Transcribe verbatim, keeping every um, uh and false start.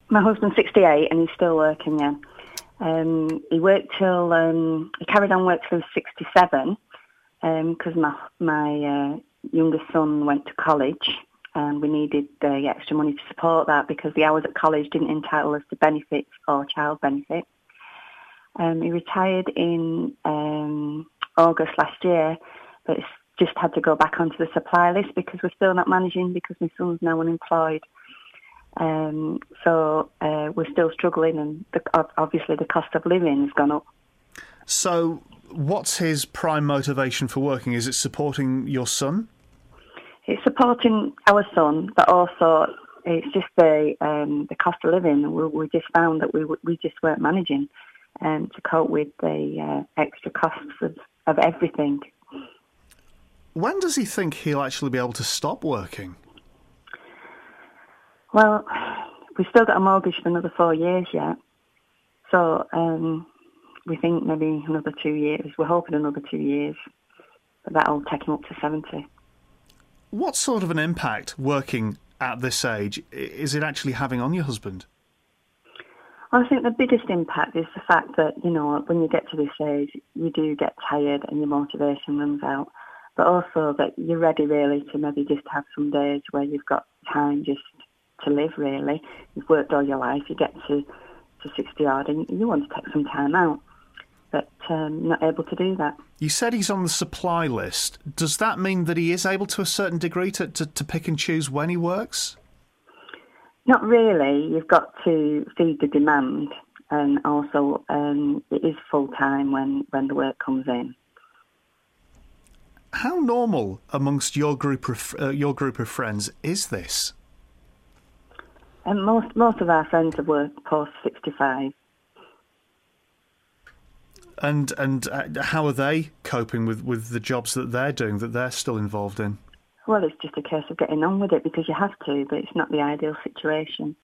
My husband's sixty-eight and he's still working, yeah. Um, he worked till, um, he carried on work till he was sixty-seven because um, my, my uh, youngest son went to college and we needed uh, extra money to support that because the hours at college didn't entitle us to benefits or child benefit. Um, he retired in um, August last year, but it's just had to go back onto the supply list because we're still not managing because my son's now unemployed. Um, so uh, we're still struggling, and the, obviously the cost of living has gone up. So what's his prime motivation for working? Is it supporting your son? It's supporting our son, but also it's just the um, the cost of living. We, we just found that we we just weren't managing um, to cope with the uh, extra costs of, of everything. When does he think he'll actually be able to stop working? Well, we've still got a mortgage for another four years yet. So um, we think maybe another two years. We're hoping another two years. But that'll take him up to seventy. What sort of an impact working at this age is it actually having on your husband? I think the biggest impact is the fact that, you know, when you get to this age, you do get tired and your motivation runs out. But also that you're ready, really, to maybe just have some days where you've got time just to live, really. You've worked all your life, you get to, to sixty odd and you want to take some time out, but um, not able to do that. You said he's on the supply list. Does that mean that he is able to a certain degree to, to, to pick and choose when he works? Not really. You've got to feed the demand, and also um, it is full-time when, when the work comes in. How normal amongst your group of, uh, your group of friends is this? And most most of our friends have worked post sixty-five. And and uh, how are they coping with, with the jobs that they're doing, that they're still involved in? Well, it's just a case of getting on with it because you have to, but it's not the ideal situation.